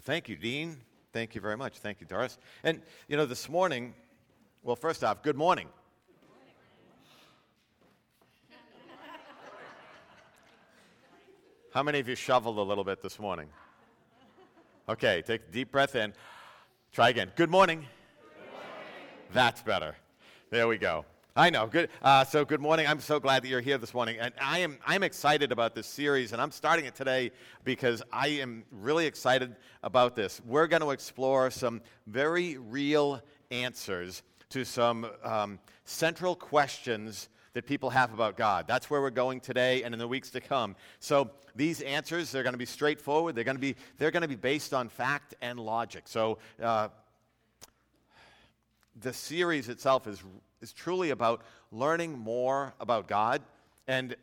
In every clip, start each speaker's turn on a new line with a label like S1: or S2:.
S1: Thank you, Dean. Thank you very much. Thank you, Doris. And, this morning, well, first off, good morning. How many of you shoveled a little bit this morning? Okay, take a deep breath in. Try again. Good morning.
S2: Good morning.
S1: That's better. There we go. I know. Good. So good morning. I'm so glad that you're here this morning, and I'm excited about this series, and I'm starting it today because I am really excited about this. We're going to explore some very real answers to some central questions that people have about God. That's where we're going today and in the weeks to come. So these answers, they're going to be straightforward. They're going to be based on fact and logic. So the series itself is truly about learning more about God, and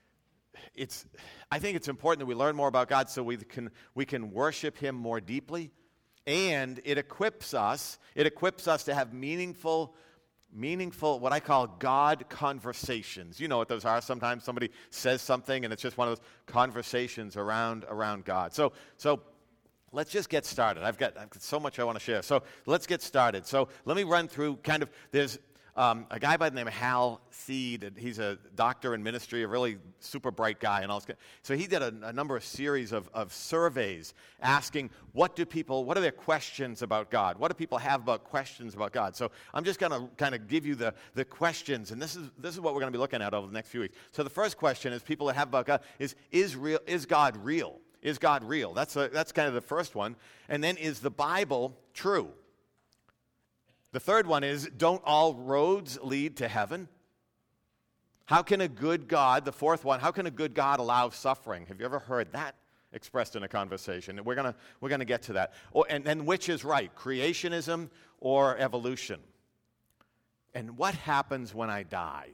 S1: I think it's important that we learn more about God so we can worship Him more deeply, and it equips us to have meaningful what I call God conversations. You know what those are. Sometimes somebody says something and it's just one of those conversations around God. So let's just get started. I've got so much I want to share. So let's get started. So let me run through there's a guy by the name of Hal Seed. He's a doctor in ministry, a really super bright guy. So he did a number of series of surveys asking what are their questions about God? What do people have about questions about God? So I'm just going to kind of give you the questions, and this is what we're going to be looking at over the next few weeks. So the first question is people that have about God is God real? Is God real? That's kind of the first one. And then, is the Bible true? The third one is, don't all roads lead to heaven? How can a good God, the fourth one, how can a good God allow suffering? Have you ever heard that expressed in a conversation? We're gonna get to that. And then which is right, creationism or evolution? And what happens when I die?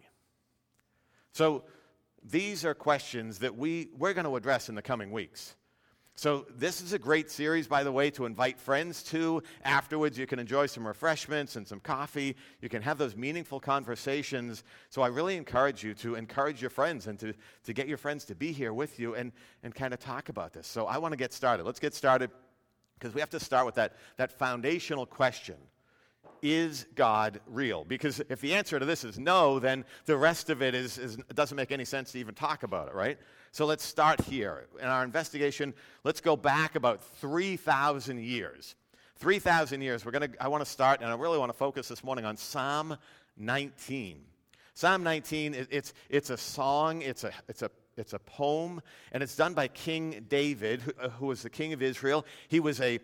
S1: So these are questions that we're going to address in the coming weeks. So this is a great series, by the way, to invite friends to. Afterwards, you can enjoy some refreshments and some coffee. You can have those meaningful conversations. So I really encourage you to encourage your friends and to get your friends to be here with you and kind of talk about this. So I want to get started. Let's get started because we have to start with that foundational question. Is God real? Because if the answer to this is no, then the rest of it it doesn't make any sense to even talk about it, right? So let's start here. In our investigation, let's go back about 3,000 years. 3,000 years. I want to start, and I really want to focus this morning on Psalm 19. Psalm 19, it's a song, it's a poem, and it's done by King David, who was the king of Israel. He was a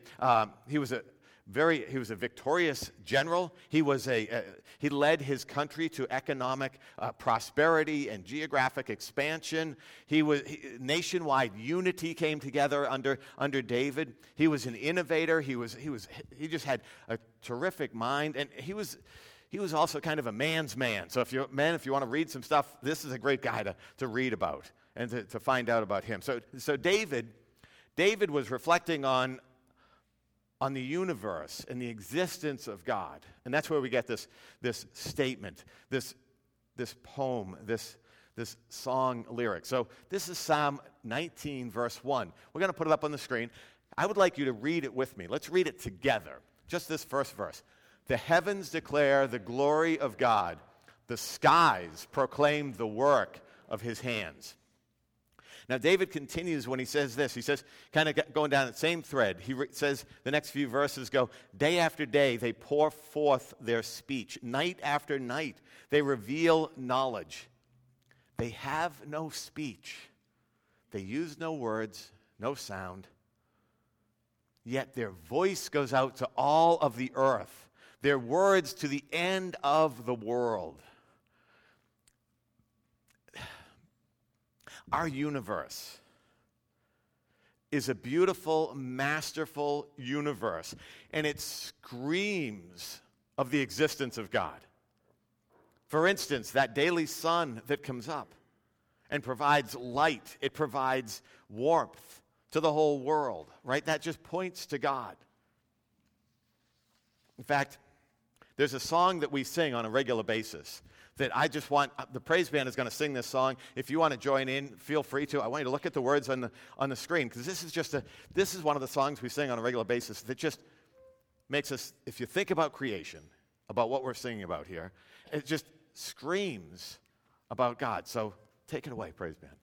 S1: victorious general. He led his country to economic prosperity and geographic expansion. Nationwide unity came together under David. He was an innovator. He just had a terrific mind, and he was also kind of a man's man. So if you want to read some stuff, this is a great guy to read about and to find out about him. So David was reflecting on the universe and the existence of God. And that's where we get this statement, this poem, this song lyric. So this is Psalm 19, verse 1. We're going to put it up on the screen. I would like you to read it with me. Let's read it together. Just this first verse. The heavens declare the glory of God. The skies proclaim the work of His hands. Now, David continues when he says this. He says, kind of going down that same thread, he says the next few verses go, day after day they pour forth their speech. Night after night they reveal knowledge. They have no speech. They use no words, no sound. Yet their voice goes out to all of the earth, their words to the end of the world. Our universe is a beautiful, masterful universe, and it screams of the existence of God. For instance, that daily sun that comes up and provides light, it provides warmth to the whole world, right? That just points to God. In fact, there's a song that we sing on a regular basis that I just want, the praise band is going to sing this song. If you want to join in, feel free to. I want you to look at the words on the screen, because this is one of the songs we sing on a regular basis that just makes us, if you think about creation, about what we're singing about here, it just screams about God. So take it away, praise band.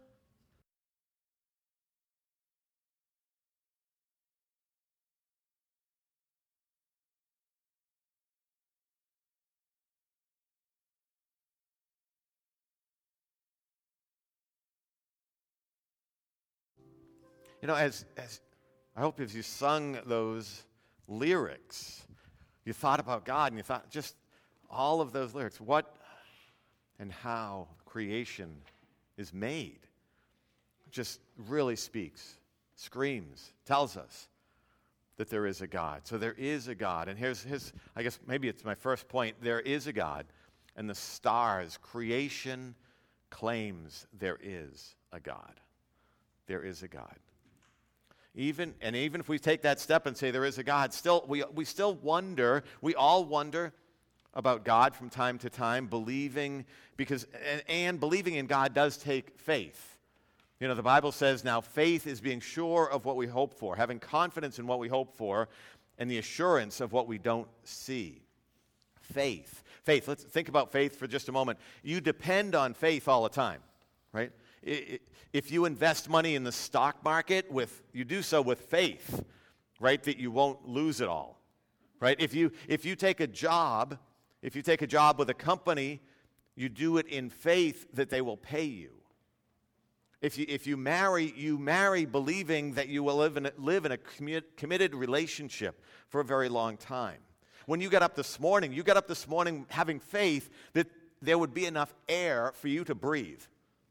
S1: You know, as I hope as you sung those lyrics, you thought about God and you thought just all of those lyrics, what and how creation is made, just really speaks, screams, tells us that there is a God. So there is a God. And here's I guess maybe it's my first point. There is a God, and the stars, creation claims there is a God. There is a God. Even if we take that step and say there is a God, still we still wonder, we all wonder about God from time to time, believing believing in God does take faith. You know, the Bible says now faith is being sure of what we hope for, having confidence in what we hope for, and the assurance of what we don't see. Faith. Let's think about faith for just a moment. You depend on faith all the time, right? If you invest money in the stock market, you do so with faith, right, that you won't lose it all, right? If you take a job with a company, you do it in faith that they will pay you. If you marry believing that you will live in a committed relationship for a very long time. When you got up this morning having faith that there would be enough air for you to breathe.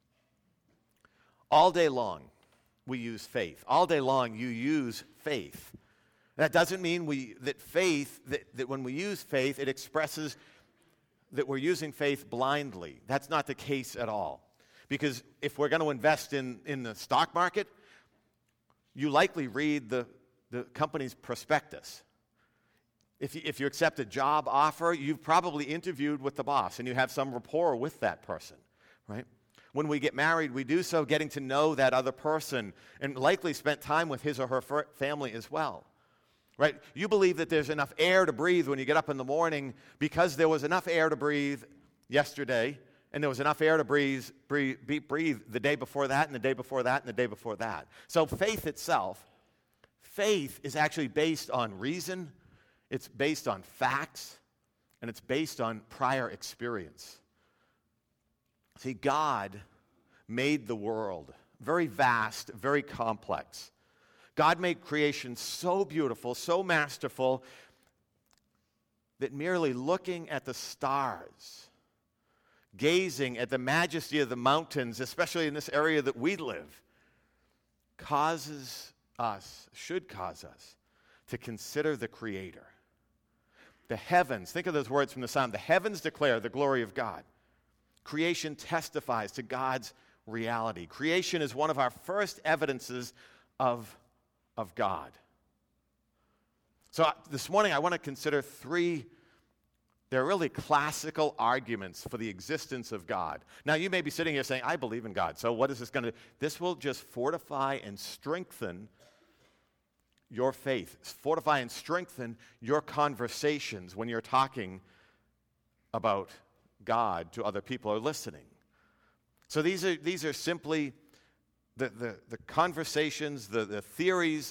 S1: All day long, we use faith. All day long, you use faith. That doesn't mean that when we use faith, it expresses that we're using faith blindly. That's not the case at all. Because if we're going to invest in the stock market, you likely read the company's prospectus. If you accept a job offer, you've probably interviewed with the boss, and you have some rapport with that person, right? When we get married, we do so getting to know that other person and likely spent time with his or her family as well, right? You believe that there's enough air to breathe when you get up in the morning because there was enough air to breathe yesterday, and there was enough air to breathe the day before that, and the day before that, and the day before that. So faith is actually based on reason, it's based on facts, and it's based on prior experience. See, God made the world very vast, very complex. God made creation so beautiful, so masterful, that merely looking at the stars, gazing at the majesty of the mountains, especially in this area that we live, should cause us to consider the Creator. The heavens, think of those words from the Psalm, the heavens declare the glory of God. Creation testifies to God's reality. Creation is one of our first evidences of God. So this morning I want to consider they're really classical arguments for the existence of God. Now you may be sitting here saying, I believe in God, so what is this going to do? This will just fortify and strengthen your faith, fortify and strengthen your conversations when you're talking about God to other people who are listening. So these are simply the conversations, the theories,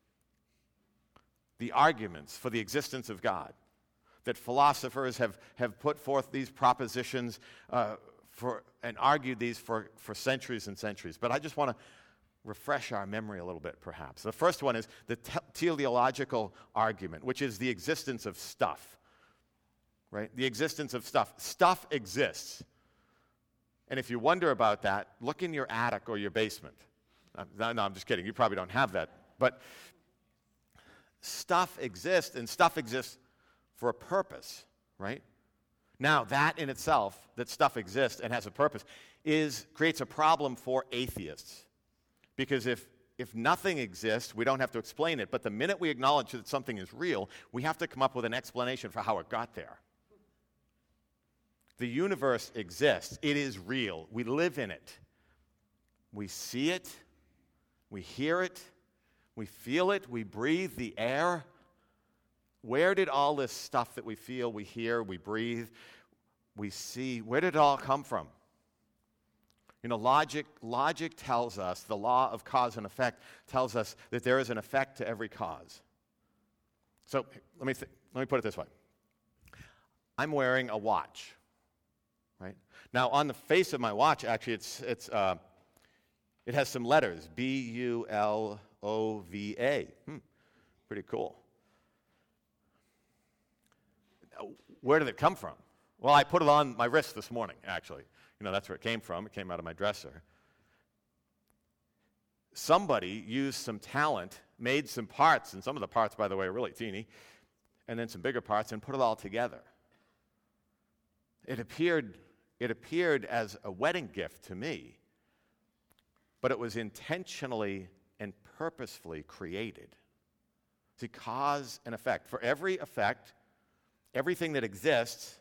S1: the arguments for the existence of God. That philosophers have put forth these propositions and argued these for centuries and centuries. But I just want to refresh our memory a little bit, perhaps. The first one is the teleological argument, which is the existence of stuff. Right? The existence of stuff. Stuff exists. And if you wonder about that, look in your attic or your basement. No, I'm just kidding. You probably don't have that. But stuff exists, and stuff exists for a purpose, right? Now, that in itself, that stuff exists and has a purpose, creates a problem for atheists. Because if nothing exists, we don't have to explain it. But the minute we acknowledge that something is real, we have to come up with an explanation for how it got there. The universe exists. It is real. We live in it. We see it. We hear it. We feel it. We breathe the air. Where did all this stuff that we feel, we hear, we breathe, we see, where did it all come from? You know, logic tells us, the law of cause and effect tells us that there is an effect to every cause. So let me put it this way. I'm wearing a watch, right? Now, on the face of my watch, actually, it has some letters, Bulova. Pretty cool. Where did it come from? Well, I put it on my wrist this morning, actually. You know, that's where it came from. It came out of my dresser. Somebody used some talent, made some parts, and some of the parts, by the way, are really teeny, and then some bigger parts, and put it all together. It appeared as a wedding gift to me, but it was intentionally and purposefully created. See, cause and effect. For every effect, everything that exists,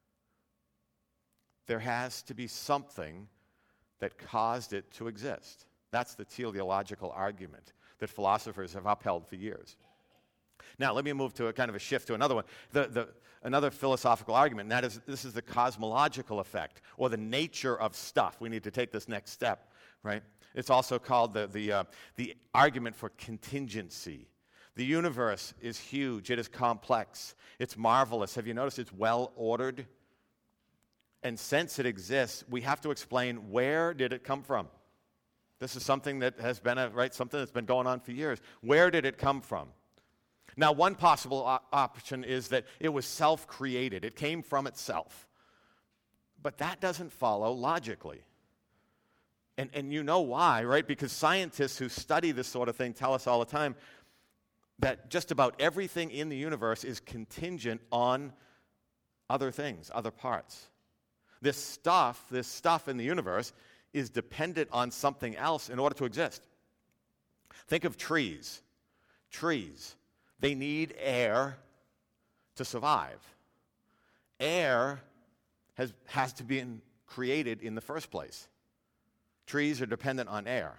S1: there has to be something that caused it to exist. That's the teleological argument that philosophers have upheld for years. Now, let me move to a kind of a shift to another one. Another philosophical argument, and that is, this is the cosmological effect, or the nature of stuff. We need to take this next step, right? It's also called the argument for contingency. The universe is huge. It is complex. It's marvelous. Have you noticed it's well ordered? And since it exists, we have to explain, where did it come from? This is something that has been something that's been going on for years. Where did it come from? Now, one possible option is that it was self-created. It came from itself. But that doesn't follow logically. And you know why, right? Because scientists who study this sort of thing tell us all the time that just about everything in the universe is contingent on other things, other parts. This stuff in the universe is dependent on something else in order to exist. Think of trees. Trees, they need air to survive. Air has to be created in the first place. Trees are dependent on air.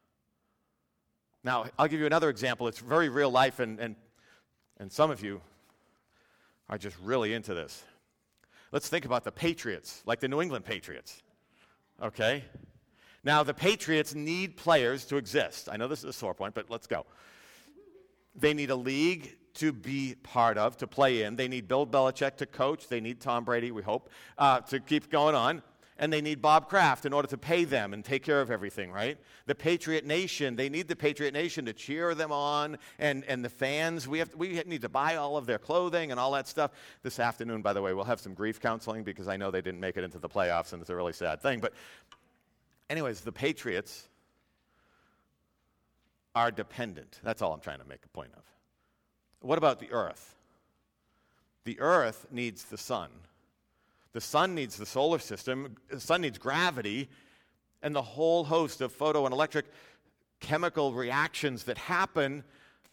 S1: Now, I'll give you another example. It's very real life, and some of you are just really into this. Let's think about the Patriots, like the New England Patriots, okay? Now, the Patriots need players to exist. I know this is a sore point, but let's go. They need a league to be part of, to play in. They need Bill Belichick to coach. They need Tom Brady, we hope, to keep going on. And they need Bob Kraft in order to pay them and take care of everything, right? The Patriot Nation, they need the Patriot Nation to cheer them on, and the fans, we need to buy all of their clothing and all that stuff. This afternoon, by the way, we'll have some grief counseling because I know they didn't make it into the playoffs, and it's a really sad thing. But anyways, the Patriots are dependent. That's all I'm trying to make a point of. What about the earth? The earth needs the sun. The sun needs the solar system, the sun needs gravity, and the whole host of photo and electric chemical reactions that happen.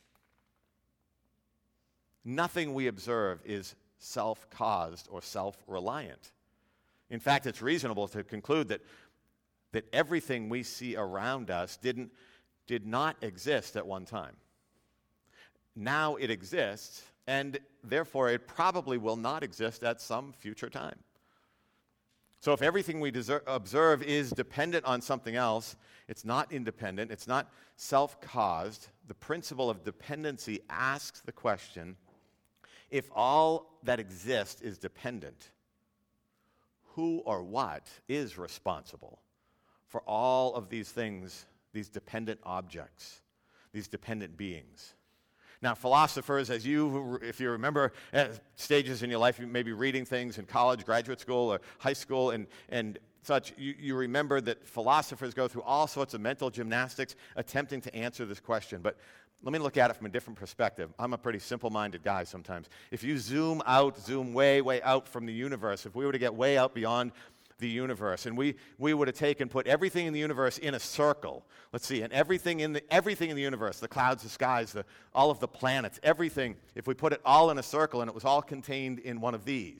S1: Nothing we observe is self-caused or self-reliant. In fact, it's reasonable to conclude that everything we see around us did not exist at one time. Now it exists, and therefore it probably will not exist at some future time. So if everything we observe is dependent on something else, it's not independent, it's not self-caused. The principle of dependency asks the question, if all that exists is dependent, who or what is responsible for all of these things, these dependent objects, these dependent beings? Now, philosophers, if you remember stages in your life, you may be reading things in college, graduate school, or high school, and such, you remember that philosophers go through all sorts of mental gymnastics attempting to answer this question. But let me look at it from a different perspective. I'm a pretty simple-minded guy sometimes. If you zoom way, way out from the universe, if we were to get way out beyond the universe, and we would have put everything in the universe in a circle. Let's see, and everything in the universe, the clouds, the skies, all of the planets, everything, if we put it all in a circle and it was all contained in one of these.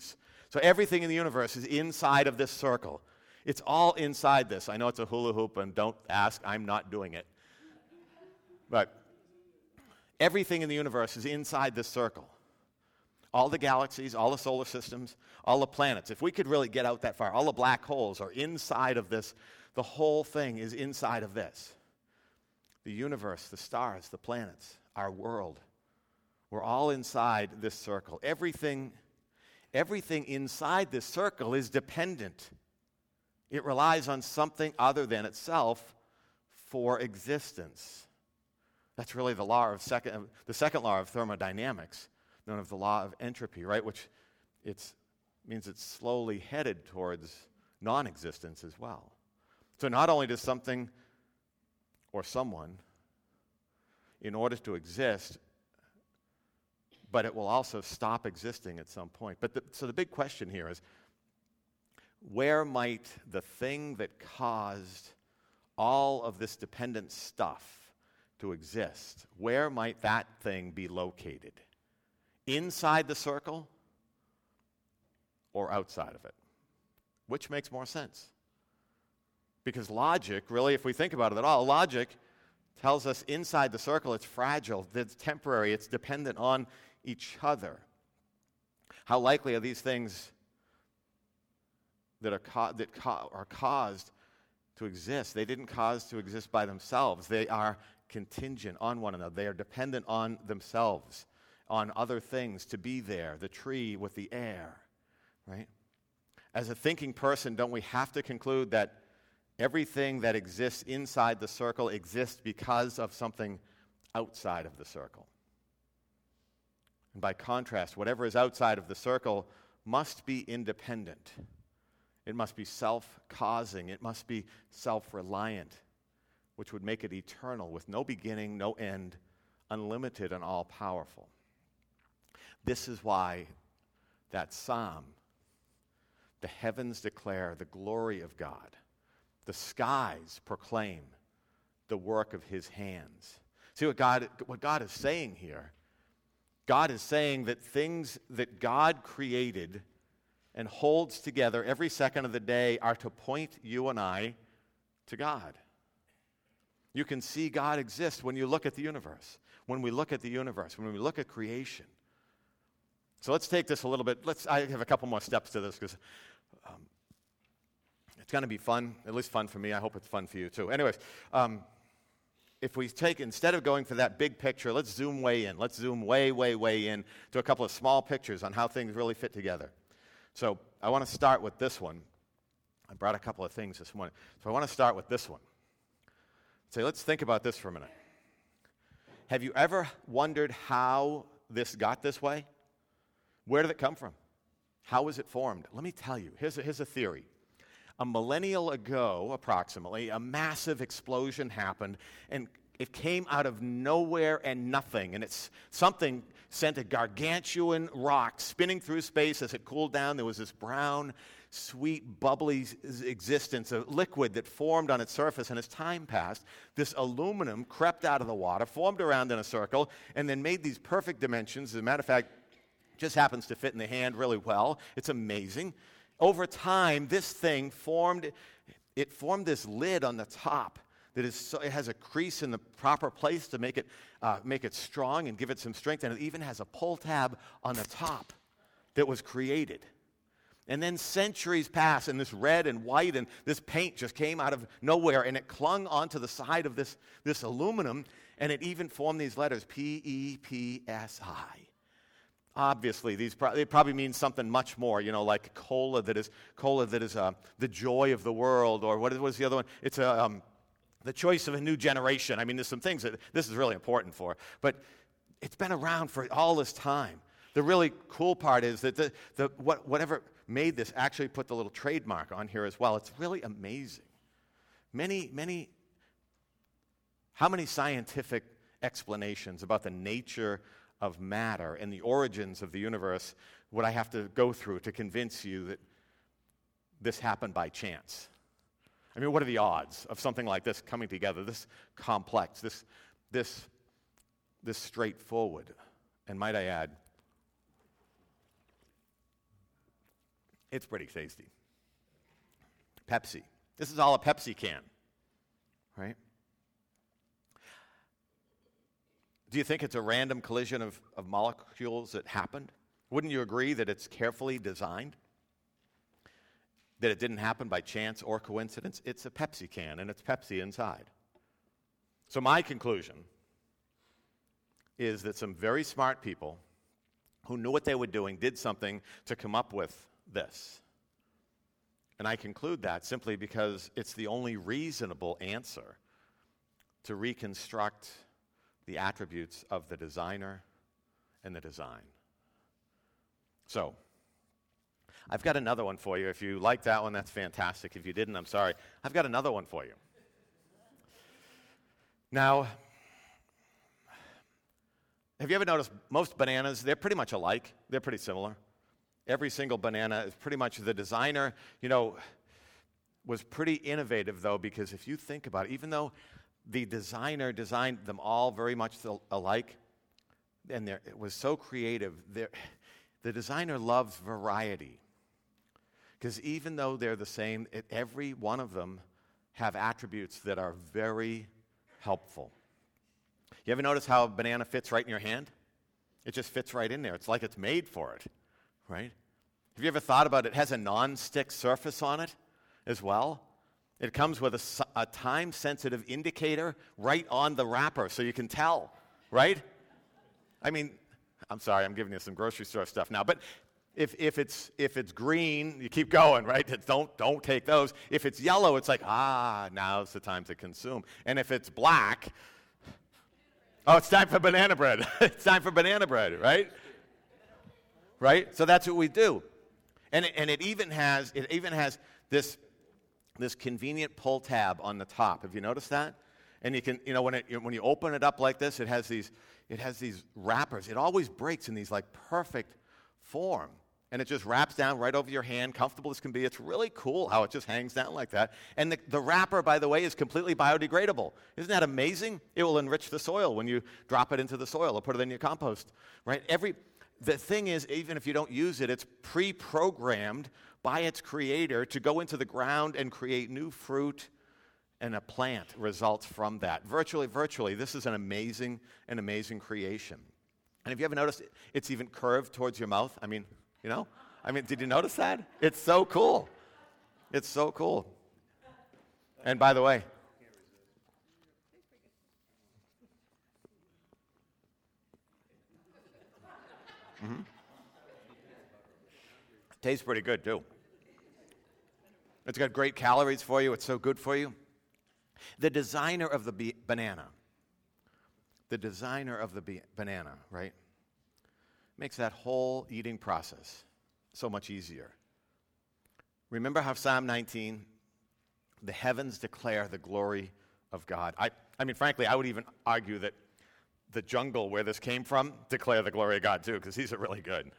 S1: So everything in the universe is inside of this circle. It's all inside this. I know it's a hula hoop, and don't ask, I'm not doing it. But everything in the universe is inside this circle. All the galaxies, all the solar systems, all the planets. If we could really get out that far, all the black holes are inside of this. The whole thing is inside of this. The universe, the stars, the planets, our world. We're all inside this circle. Everything inside this circle is dependent. It relies on something other than itself for existence. That's really the second law of thermodynamics, known as the law of entropy, right? Which means it's slowly headed towards non-existence as well. So not only does something or someone, in order to exist, but it will also stop existing at some point. So the big question here is, where might the thing that caused all of this dependent stuff to exist, where might that thing be located? Inside the circle or outside of it? Which makes more sense? Because logic, really, if we think about it at all, logic tells us inside the circle it's fragile, it's temporary, it's dependent on each other. How likely are these things that are caused to exist? They didn't cause to exist by themselves. They are contingent on one another. They are dependent on themselves, on other things to be there, the tree with the air, right? As a thinking person, don't we have to conclude that everything that exists inside the circle exists because of something outside of the circle? And by contrast, whatever is outside of the circle must be independent. It must be self-causing. It must be self-reliant, which would make it eternal with no beginning, no end, unlimited and all-powerful. This is why that psalm, the heavens declare the glory of God. The skies proclaim the work of his hands. See what God is saying here? God is saying that things that God created and holds together every second of the day are to point you and I to God. You can see God exist when you look at the universe. When we look at the universe, when we look at creation. So let's take this a little bit. I have a couple more steps to this because it's going to be fun, at least fun for me. I hope it's fun for you too. Anyways, if we instead of going for that big picture, let's zoom way in. Let's zoom way, way, way in to a couple of small pictures on how things really fit together. So I want to start with this one. I brought a couple of things this morning. So I want to start with this one. So let's think about this for a minute. Have you ever wondered how this got this way? Where did it come from? How was it formed? Let me tell you. Here's a theory. A millennial ago, approximately, a massive explosion happened, and it came out of nowhere and nothing. And something sent a gargantuan rock spinning through space. As it cooled down, there was this brown, sweet, bubbly existence, a liquid that formed on its surface. And as time passed, this aluminum crept out of the water, formed around in a circle, and then made these perfect dimensions. As a matter of fact, just happens to fit in the hand really well. It's amazing. Over time, this thing formed this lid on the top that it has a crease in the proper place to make it strong and give it some strength, and it even has a pull tab on the top that was created. And then centuries passed, and this red and white and this paint just came out of nowhere, and it clung onto the side of this aluminum, and it even formed these letters, P-E-P-S-I. Obviously, it probably means something much more, like cola that is the joy of the world, or what was the other one? It's the choice of a new generation. I mean, there's some things that this is really important for, but it's been around for all this time. The really cool part is that whatever made this actually put the little trademark on here as well. It's really amazing. How many scientific explanations about the nature of matter and the origins of the universe would I have to go through to convince you that this happened by chance? I mean, what are the odds of something like this coming together, this complex, this straightforward? And might I add, It's pretty tasty. Pepsi. This is all a Pepsi can, right? Do you think it's a random collision of molecules that happened? Wouldn't you agree that it's carefully designed? That it didn't happen by chance or coincidence? It's a Pepsi can, and it's Pepsi inside. So my conclusion is that some very smart people who knew what they were doing did something to come up with this. And I conclude that simply because it's the only reasonable answer to reconstruct the attributes of the designer and the design. So, I've got another one for you. If you like that one, that's fantastic. If you didn't, I'm sorry. I've got another one for you. Now, have you ever noticed most bananas, they're pretty much alike. They're pretty similar. Every single banana is pretty much the designer, was pretty innovative, though, because if you think about it, even though the designer designed them all very much alike, and it was so creative, the designer loves variety. Because even though they're the same, every one of them have attributes that are very helpful. You ever notice how a banana fits right in your hand? It just fits right in there. It's like it's made for it, right? Have you ever thought about it has a non-stick surface on it as well? It comes with a time-sensitive indicator right on the wrapper so you can tell, right? I mean, I'm sorry, I'm giving you some grocery store stuff now, but if it's green, you keep going, right? Don't take those. If it's yellow, it's like, now's the time to consume. And if it's black, it's time for banana bread. It's time for banana bread, right? Right? So that's what we do. And it even has this convenient pull tab on the top. Have you noticed that? And you can, when you open it up like this, it has these wrappers. It always breaks in these like perfect form. And it just wraps down right over your hand, comfortable as can be. It's really cool how it just hangs down like that. And the wrapper, by the way, is completely biodegradable. Isn't that amazing? It will enrich the soil when you drop it into the soil or put it in your compost, right? The thing is, even if you don't use it, it's pre-programmed by its creator to go into the ground and create new fruit, and a plant results from that. Virtually, this is an amazing creation. And have you ever noticed it's even curved towards your mouth? Did you notice that? It's so cool. It's so cool. And by the way, tastes pretty good too. It's got great calories for you. It's so good for you. The designer of the banana, right, makes that whole eating process so much easier. Remember how Psalm 19, the heavens declare the glory of God. Frankly, I would even argue that the jungle where this came from declare the glory of God too, because these are really good.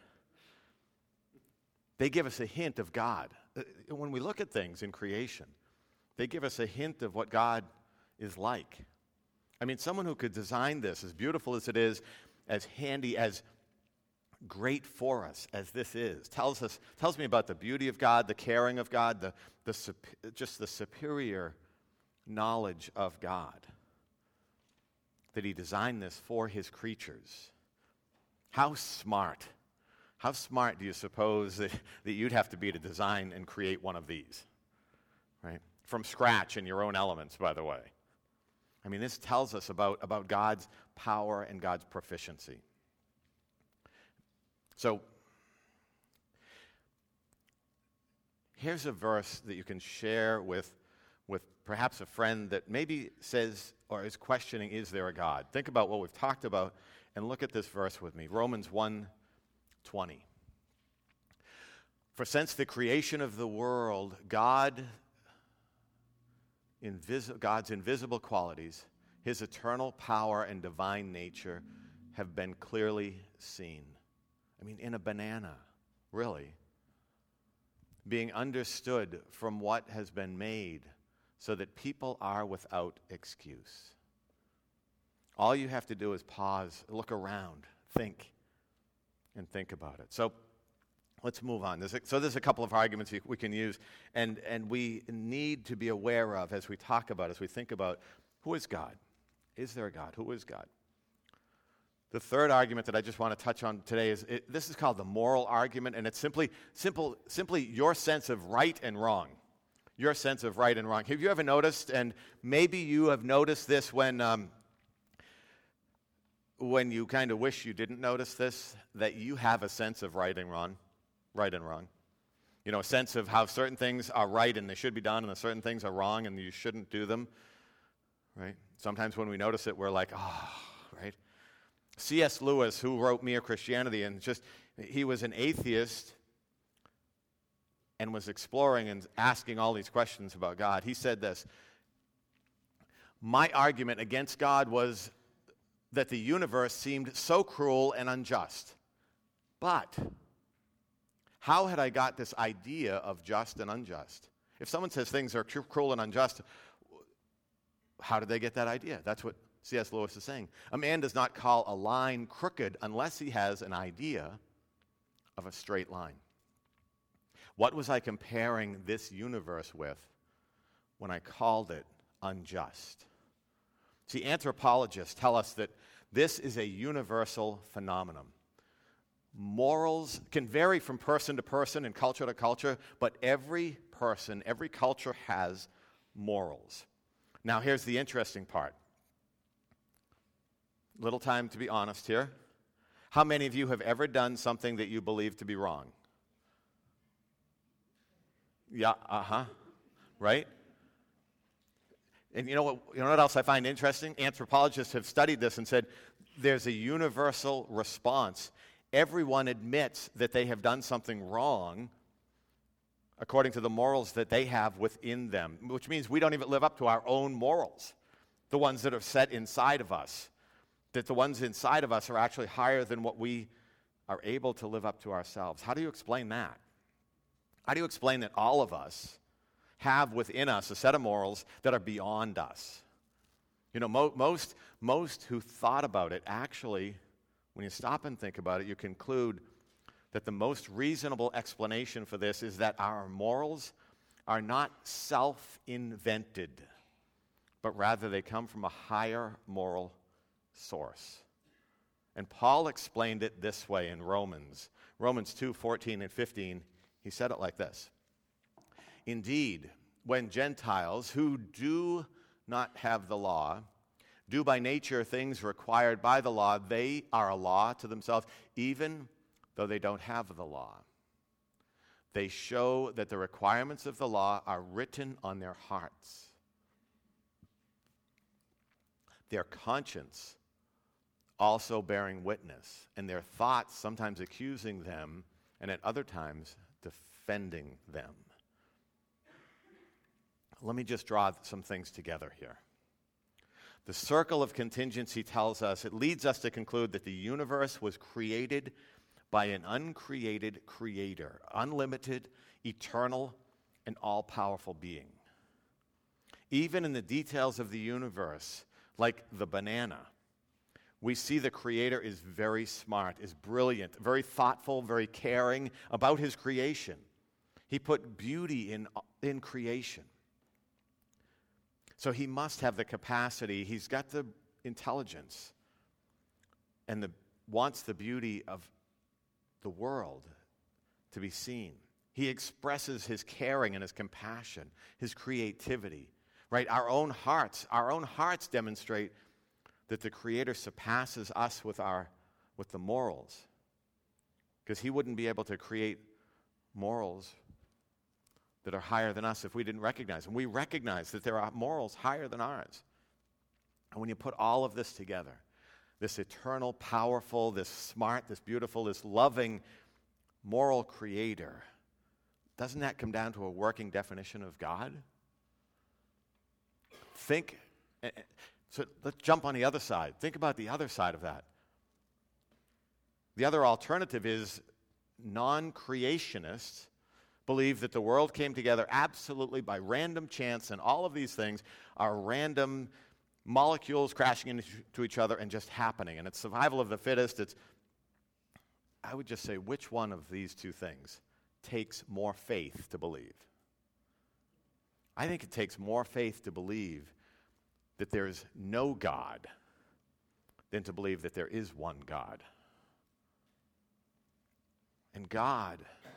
S1: They give us a hint of God. When we look at things in creation, they give us a hint of what God is like. Someone who could design this, as beautiful as it is, as handy, as great for us as this is, tells me about the beauty of God, the caring of God, just the superior knowledge of God, that he designed this for his creatures. How smart do you suppose that you'd have to be to design and create one of these, right? From scratch in your own elements, by the way. This tells us about God's power and God's proficiency. So, here's a verse that you can share with perhaps a friend that maybe says or is questioning, is there a God? Think about what we've talked about and look at this verse with me. Romans 1:20. For since the creation of the world, God's invisible qualities, his eternal power and divine nature have been clearly seen. In a banana, really. Being understood from what has been made so that people are without excuse. All you have to do is pause, look around, think about it. So Let's move on. There's a couple of arguments we can use, and we need to be aware of as we think about who is God? Is there a God? Who is God? The third argument that I just want to touch on today this is called the moral argument, and it's simply your sense of right and wrong. Your sense of right and wrong. Have you ever noticed, and maybe you have noticed this when you kind of wish you didn't notice this, that you have a sense of right and wrong? Right and wrong. You know, a sense of how certain things are right and they should be done, and certain things are wrong and you shouldn't do them. Right? Sometimes when we notice it, we're like, right? C.S. Lewis, who wrote Mere Christianity, and he was an atheist and was exploring and asking all these questions about God. He said this: my argument against God was that the universe seemed so cruel and unjust. But how had I got this idea of just and unjust? If someone says things are cruel and unjust, how did they get that idea? That's what C.S. Lewis is saying. A man does not call a line crooked unless he has an idea of a straight line. What was I comparing this universe with when I called it unjust? See, anthropologists tell us that this is a universal phenomenon. Morals can vary from person to person and culture to culture, but every person, every culture has morals. Now, here's the interesting part. Little time to be honest here. How many of you have ever done something that you believe to be wrong? Yeah, right? And you know what else I find interesting? Anthropologists have studied this and said there's a universal response. Everyone admits that they have done something wrong according to the morals that they have within them, which means we don't even live up to our own morals, the ones that are set inside of us, that the ones inside of us are actually higher than what we are able to live up to ourselves. How do you explain that? How do you explain that all of us have within us a set of morals that are beyond us? You know, most who thought about it actually, when you stop and think about it, you conclude that the most reasonable explanation for this is that our morals are not self-invented, but rather they come from a higher moral source. And Paul explained it this way in Romans 2:14 and 15. He said it like this: indeed, when Gentiles who do not have the law do by nature things required by the law, they are a law to themselves, even though they don't have the law. They show that the requirements of the law are written on their hearts, their conscience also bearing witness, and their thoughts sometimes accusing them, and at other times defending them. Let me just draw some things together here. The circle of contingency tells us, it leads us to conclude that the universe was created by an uncreated creator, unlimited, eternal, and all-powerful being. Even in the details of the universe, like the banana, we see the creator is very smart, is brilliant, very thoughtful, very caring about his creation. He put beauty in creation. So he must have the capacity, he's got the intelligence, and wants the beauty of the world to be seen. He expresses his caring and his compassion, his creativity, right? Our own hearts demonstrate that the Creator surpasses us with the morals, because he wouldn't be able to create morals that are higher than us if we didn't recognize them. We recognize that there are morals higher than ours. And when you put all of this together, this eternal, powerful, this smart, this beautiful, this loving, moral creator, doesn't that come down to a working definition of God? So let's jump on the other side. Think about the other side of that. The other alternative is non-creationists believe that the world came together absolutely by random chance, and all of these things are random molecules crashing into each other and just happening. And it's survival of the fittest. I would just say, which one of these two things takes more faith to believe? I think it takes more faith to believe that there is no God than to believe that there is one God. And God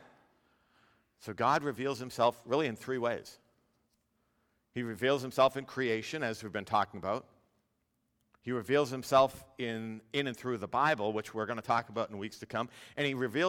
S1: reveals himself really in three ways. He reveals himself in creation, as we've been talking about. He reveals himself in and through the Bible, which we're going to talk about in weeks to come. And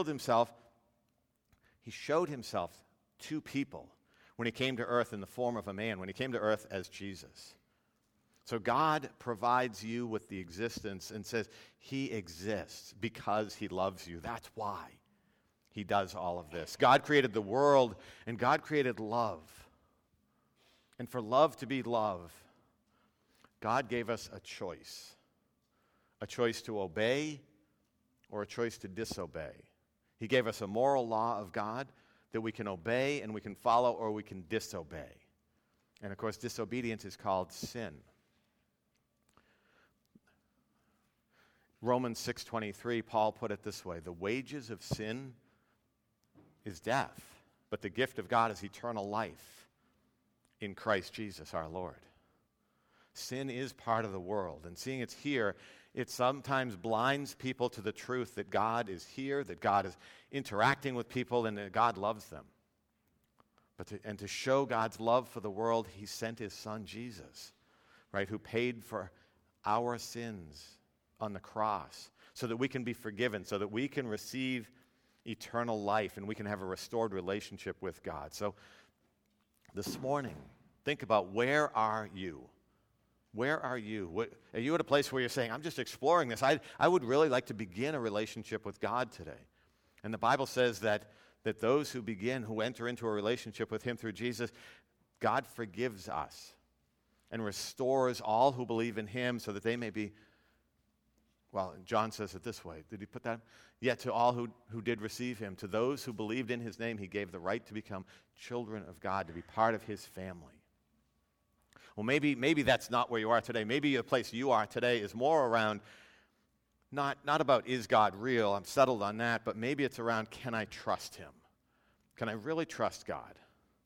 S1: he showed himself to people when he came to earth in the form of a man, when he came to earth as Jesus. So God provides you with the existence and says he exists because he loves you. That's why he does all of this. God created the world, and God created love. And for love to be love, God gave us a choice to obey or a choice to disobey. He gave us a moral law of God that we can obey and we can follow, or we can disobey. And of course, disobedience is called sin. Romans 6:23, Paul put it this way: the wages of sin is death, but the gift of God is eternal life in Christ Jesus our Lord. Sin is part of the world, and seeing it's here, it sometimes blinds people to the truth that God is here, that God is interacting with people, and that God loves them. And to show God's love for the world, he sent his son Jesus, right, who paid for our sins on the cross so that we can be forgiven, so that we can receive eternal life and we can have a restored relationship with God. So this morning, think about, where are you? Where are you? Are you at a place where you're saying, I'm just exploring this. I would really like to begin a relationship with God today. And the Bible says that those who enter into a relationship with him through Jesus, God forgives us and restores all who believe in him so that they may be, well, John says it this way. Did he put that? Yet to all who did receive him, to those who believed in his name, he gave the right to become children of God, to be part of his family. Well, maybe that's not where you are today. Maybe the place you are today is more around, not about, is God real? I'm settled on that. But maybe it's around, can I trust him? Can I really trust God?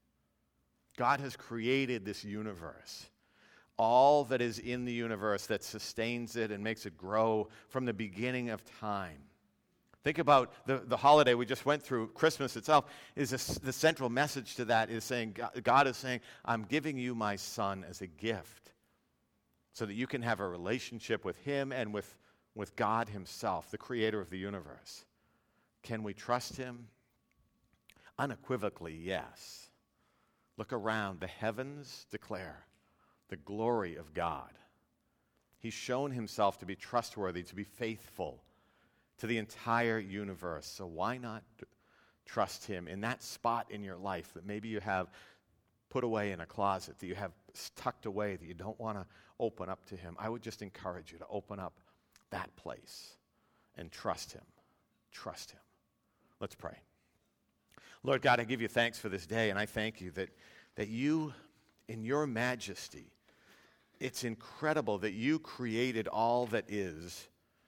S1: God has created this universe. All that is in the universe that sustains it and makes it grow from the beginning of time. Think about the holiday we just went through. Christmas itself is the central message to that is saying, God is saying, I'm giving you my son as a gift so that you can have a relationship with him and with God himself, the creator of the universe. Can we trust him? Unequivocally, yes. Look around. The heavens declare the glory of God. He's shown himself to be trustworthy, to be faithful to the entire universe. So why not trust him in that spot in your life that maybe you have put away in a closet, that you have tucked away, that you don't want to open up to him? I would just encourage you to open up that place and trust him. Trust him. Let's pray. Lord God, I give you thanks for this day, and I thank you that you, in your majesty, it's incredible that you created all that is,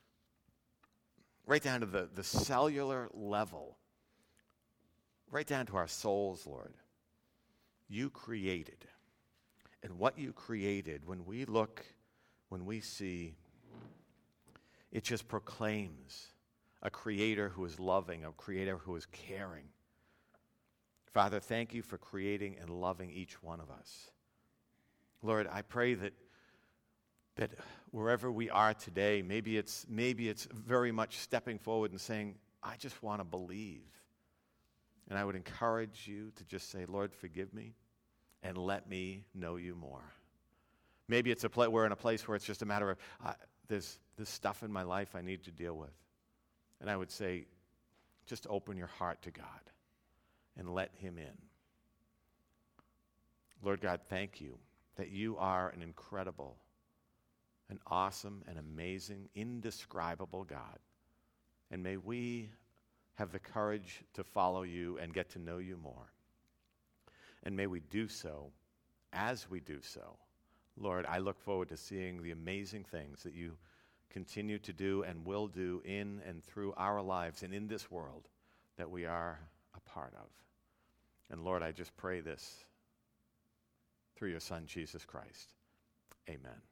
S1: right down to the cellular level, right down to our souls, Lord. You created. And what you created, when we look, when we see, it just proclaims a creator who is loving, a creator who is caring. Father, thank you for creating and loving each one of us. Lord, I pray that wherever we are today, maybe it's very much stepping forward and saying, I just want to believe. And I would encourage you to just say, Lord, forgive me and let me know you more. Maybe it's we're in a place where it's just a matter of, there's this stuff in my life I need to deal with. And I would say, just open your heart to God and let him in. Lord God, thank you that you are an incredible, an awesome, an amazing, indescribable God. And may we have the courage to follow you and get to know you more. And may we do so. As we do so, Lord, I look forward to seeing the amazing things that you continue to do and will do in and through our lives and in this world that we are a part of. And Lord, I just pray this through your Son, Jesus Christ. Amen.